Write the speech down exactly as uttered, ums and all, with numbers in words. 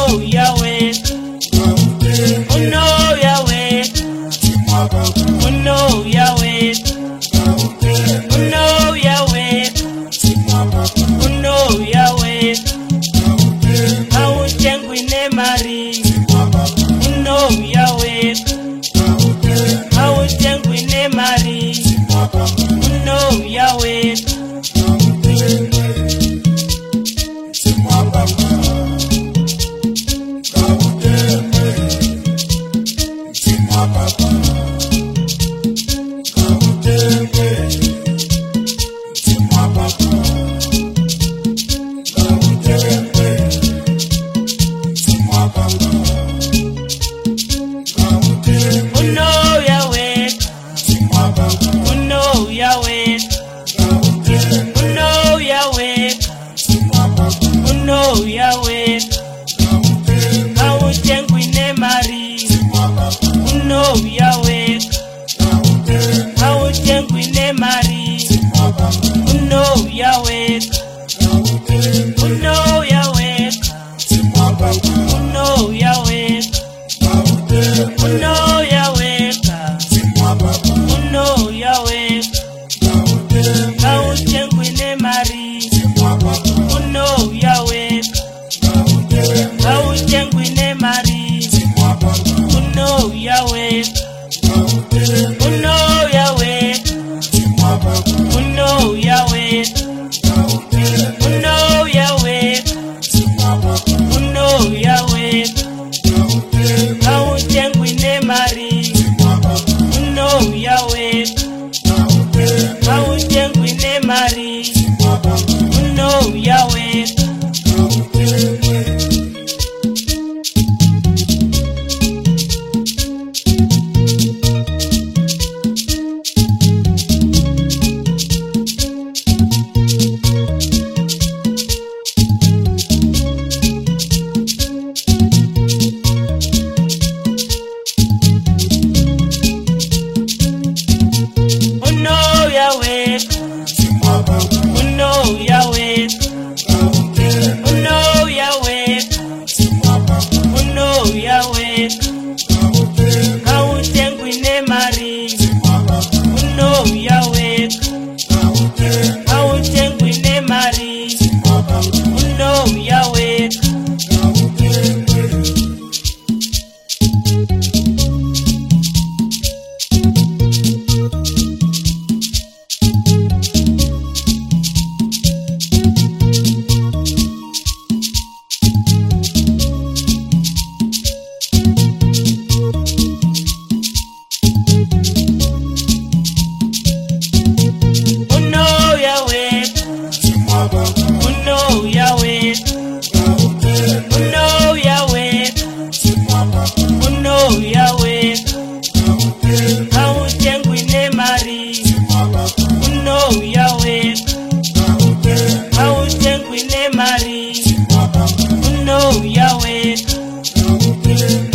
Uno Yahweh, Uno Yahweh, Uno Yahweh, Uno Yahweh, Uno Yahweh, Hauchengwine mari, Uno Yahweh, Hauchengwine mari, Uno Yahweh. Uno Yahweh, Hauchengwine mari, Uno Yahweh, Hauchengwine mari, Uno Yahweh, Uno Yahweh, Uno Yahweh, Uno Yahweh, Uno Yahweh, Hauchengwine mari, Uno Yahweh, Hauchengwine mari, Uno Yahweh, Uno Yahweh, Uno Yahweh, Uno Yahweh, Uno Yahweh, Hauchengwine mari, Uno Yahweh, Hauchengwine mari, Uno Yahweh. Uno Yahweh, Uno Yahweh, Uno Yahweh, Uno Yahweh, Hauchengwine mari, Uno Yahweh, Hauchengwine mari, Uno Yahweh. Uno Yahweh,